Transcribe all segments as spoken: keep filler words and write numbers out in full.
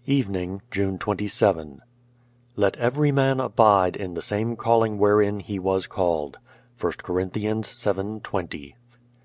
Evening, June twenty-seventh. Let every man abide in the same calling wherein he was called. First Corinthians seven twenty.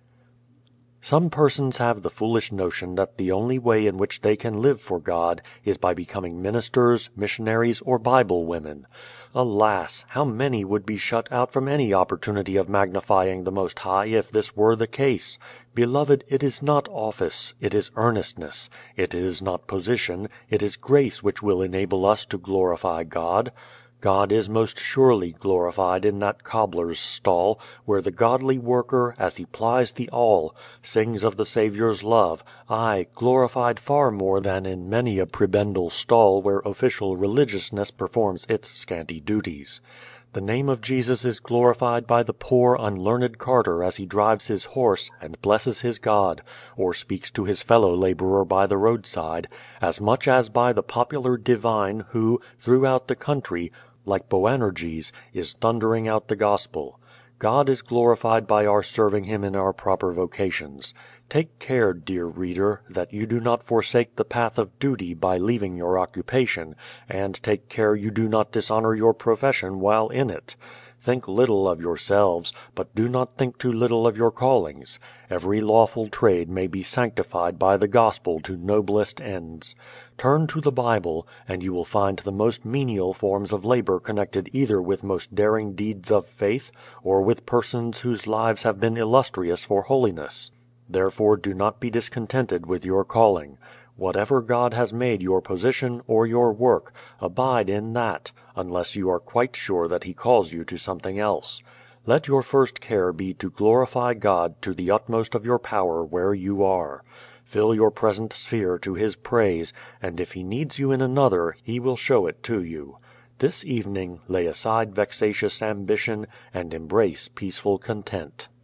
Some persons have the foolish notion that the only way in which they can live for God is by becoming ministers, missionaries, or Bible women. Alas! how many would be shut out from any opportunity of magnifying the Most High if this were the case. Beloved, it is not office, it is earnestness; it is not position, it is grace which will enable us to glorify God. God is most surely glorified in that cobbler's stall, where the godly worker, as he plies the awl, sings of the Saviour's love, aye, glorified far more than in many a prebendal stall where official religiousness performs its scanty duties. The name of Jesus is glorified by the poor, unlearned carter as he drives his horse and blesses his God, or speaks to his fellow laborer by the roadside, as much as by the popular divine who, throughout the country, like Boanerges, is thundering out the gospel. God is glorified by our serving Him in our proper vocations. Take care, dear reader, that you do not forsake the path of duty by leaving your occupation, and take care you do not dishonor your profession while in it. Think little of yourselves, but do not think too little of your callings. Every lawful trade may be sanctified by the gospel to noblest ends. Turn to the Bible, and you will find the most menial forms of labor connected either with most daring deeds of faith, or with persons whose lives have been illustrious for holiness. Therefore do not be discontented with your calling. Whatever God has made your position or your work, abide in that, unless you are quite sure that He calls you to something else. Let your first care be to glorify God to the utmost of your power where you are. Fill your present sphere to His praise, and if He needs you in another, He will show it to you. This evening lay aside vexatious ambition and embrace peaceful content.